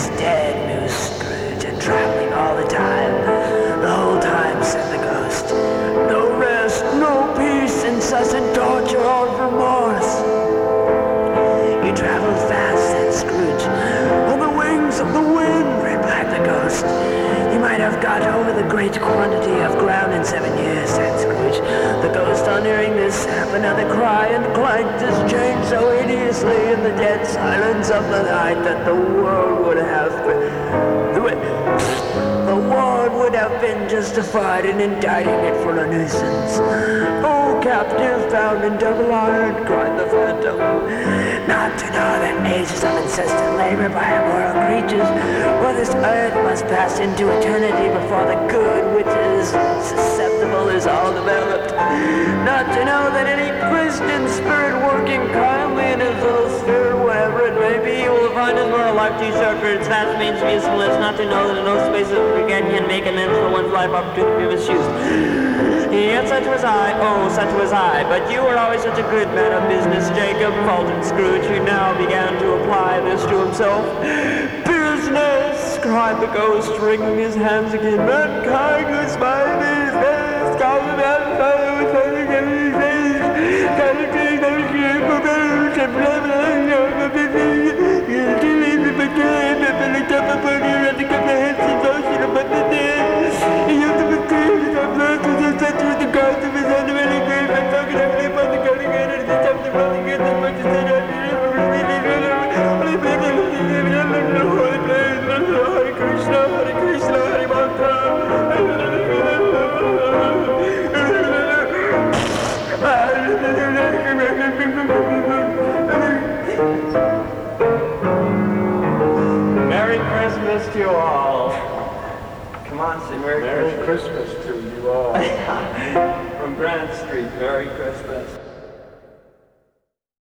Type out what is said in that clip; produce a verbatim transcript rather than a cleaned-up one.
is dead, mused Scrooge, and traveling all the time. The whole time, said the ghost. No rest, no peace, incessant torture or remorse. You traveled fast, said Scrooge. On the wings of the wind, replied the ghost. You might have got over the great quantity of ground in seven years, said Scrooge. The ghost, on hearing this, set up another cry and clanked his chain so hideously in the dead silence of the night that the world would have the world would have been justified in indicting it for a nuisance. Oh, captive found in double iron, cried the phantom. Not to know that ages of incessant labor by immoral creatures, for this earth must pass into eternity before the good which is susceptible is all developed. Not to know that any Christian spirit working kindly in his little sphere, whatever it may be, will find his moral life too short for its vast means of usefulness. Not to know that in no space of forget can make amends for one's life opportunity to be misused. Yet such was I, oh, such was I, but you were always such a good man of business, Jacob, faltered Scrooge, who now began to apply this to himself. Business, cried the ghost, wringing his hands again. Mankind was my business, come about with everything, everything, Merry Christmas to you all. Come on, say Merry, Merry Christmas. Christmas to you all. From Grant Street, Merry Christmas.